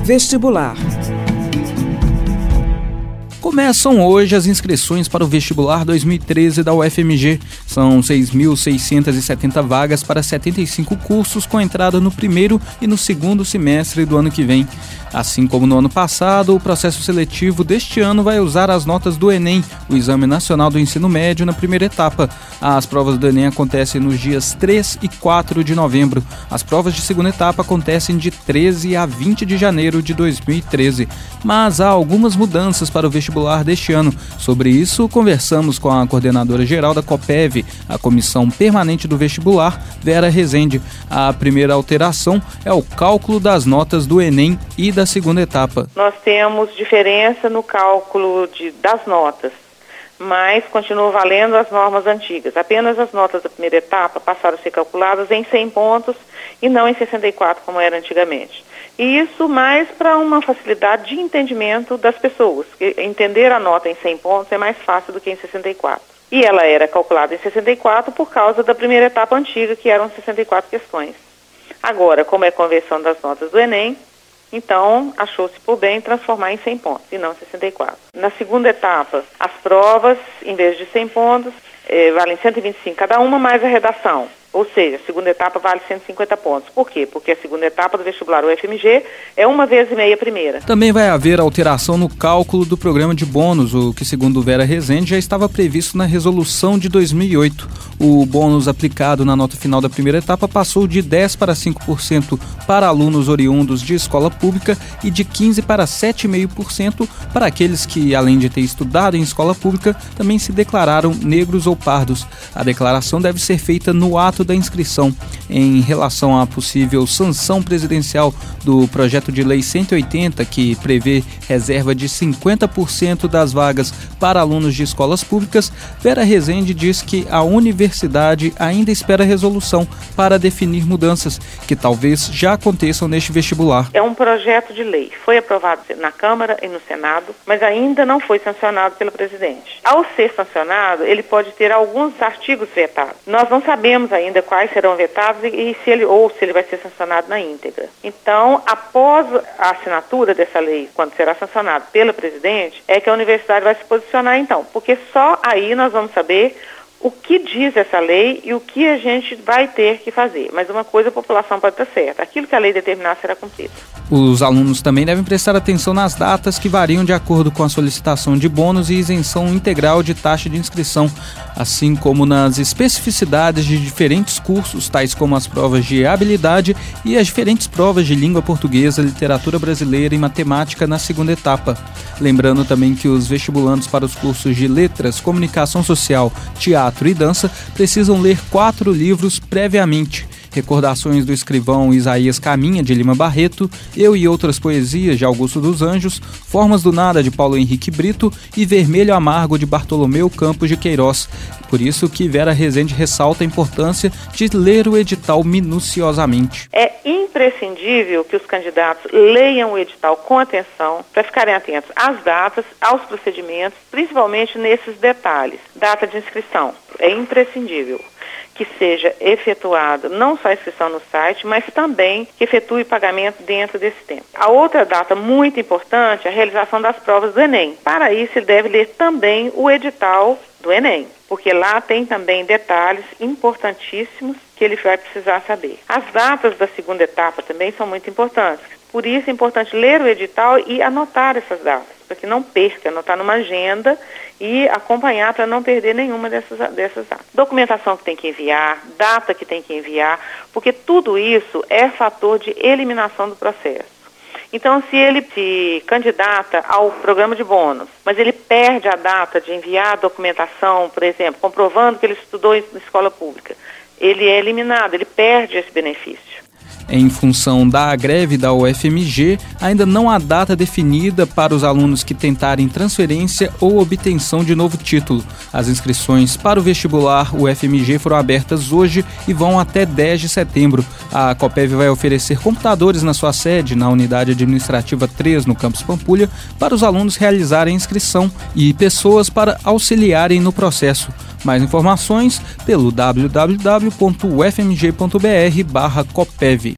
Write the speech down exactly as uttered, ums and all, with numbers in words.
Vestibular. Começam hoje as inscrições para o vestibular dois mil e treze da U F M G. São seis mil seiscentas e setenta vagas para setenta e cinco cursos, com entrada no primeiro e no segundo semestre do ano que vem. Assim como no ano passado, o processo seletivo deste ano vai usar as notas do Enem, o Exame Nacional do Ensino Médio, na primeira etapa. As provas do Enem acontecem nos dias três e quatro de novembro. As provas de segunda etapa acontecem de treze a vinte de janeiro de dois mil e treze. Mas há algumas mudanças para o vestibular deste ano. Sobre isso, conversamos com a coordenadora geral da COPEV, a Comissão Permanente do Vestibular, Vera Rezende. A primeira alteração é o cálculo das notas do Enem e da segunda etapa. Nós temos diferença no cálculo de, das notas, mas continuam valendo as normas antigas. Apenas as notas da primeira etapa passaram a ser calculadas em cem pontos e não em sessenta e quatro, como era antigamente. E isso mais para uma facilidade de entendimento das pessoas. Entender a nota em cem pontos é mais fácil do que em sessenta e quatro. E ela era calculada em sessenta e quatro por causa da primeira etapa antiga, que eram sessenta e quatro questões. Agora, como é a conversão das notas do Enem, então achou-se por bem transformar em cem pontos e não sessenta e quatro. Na segunda etapa, as provas, em vez de cem pontos, eh, valem cento e vinte e cinco cada uma, mais a redação. Ou seja, a segunda etapa vale cento e cinquenta pontos. Por quê? Porque a segunda etapa do vestibular U F M G é uma vez e meia a primeira. Também vai haver alteração no cálculo do programa de bônus, o que, segundo Vera Rezende, já estava previsto na resolução de dois mil e oito. O bônus aplicado na nota final da primeira etapa passou de dez para cinco por cento para alunos oriundos de escola pública e de quinze para sete vírgula cinco por cento para aqueles que, além de ter estudado em escola pública, também se declararam negros ou pardos. A declaração deve ser feita no ato da inscrição. Em relação à possível sanção presidencial do projeto de lei cento e oitenta, que prevê reserva de cinquenta por cento das vagas para alunos de escolas públicas, Vera Rezende diz que a universidade ainda espera resolução para definir mudanças que talvez já aconteçam neste vestibular. É um projeto de lei, foi aprovado na Câmara e no Senado, mas ainda não foi sancionado pelo presidente. Ao ser sancionado, ele pode ter alguns artigos vetados. Nós não sabemos ainda quais serão vetados e, e se ele, ou se ele vai ser sancionado na íntegra. Então, após a assinatura dessa lei, quando será sancionado pelo presidente, é que a universidade vai se posicionar então, porque só aí nós vamos saber o que diz essa lei e o que a gente vai ter que fazer. Mas uma coisa a população pode estar certa, aquilo que a lei determinar será cumprido. Os alunos também devem prestar atenção nas datas que variam de acordo com a solicitação de bônus e isenção integral de taxa de inscrição, assim como nas especificidades de diferentes cursos, tais como as provas de habilidade e as diferentes provas de língua portuguesa, literatura brasileira e matemática na segunda etapa. Lembrando também que os vestibulandos para os cursos de letras, comunicação social, teatro e dança precisam ler quatro livros previamente: Recordações do escrivão Isaías Caminha, de Lima Barreto, Eu e Outras Poesias, de Augusto dos Anjos, Formas do Nada, de Paulo Henrique Brito e Vermelho Amargo, de Bartolomeu Campos de Queiroz. Por isso que Vera Rezende ressalta a importância de ler o edital minuciosamente. É imprescindível que os candidatos leiam o edital com atenção, para ficarem atentos às datas, aos procedimentos, principalmente nesses detalhes. Data de inscrição, é imprescindível que seja efetuado não só a inscrição no site, mas também que efetue pagamento dentro desse tempo. A outra data muito importante é a realização das provas do Enem. Para isso, ele deve ler também o edital do Enem, porque lá tem também detalhes importantíssimos que ele vai precisar saber. As datas da segunda etapa também são muito importantes. Por isso é importante ler o edital e anotar essas datas, para que não perca, anotar numa agenda e acompanhar para não perder nenhuma dessas, dessas datas. Documentação que tem que enviar, data que tem que enviar, porque tudo isso é fator de eliminação do processo. Então, se ele se candidata ao programa de bônus, mas ele perde a data de enviar a documentação, por exemplo, comprovando que ele estudou em escola pública, ele é eliminado, ele perde esse benefício. Em função da greve da U F M G, ainda não há data definida para os alunos que tentarem transferência ou obtenção de novo título. As inscrições para o vestibular U F M G foram abertas hoje e vão até dez de setembro. A COPEV vai oferecer computadores na sua sede, na Unidade Administrativa três, no campus Pampulha, para os alunos realizarem a inscrição e pessoas para auxiliarem no processo. Mais informações pelo w w w ponto u f m g ponto b r barra COPEV.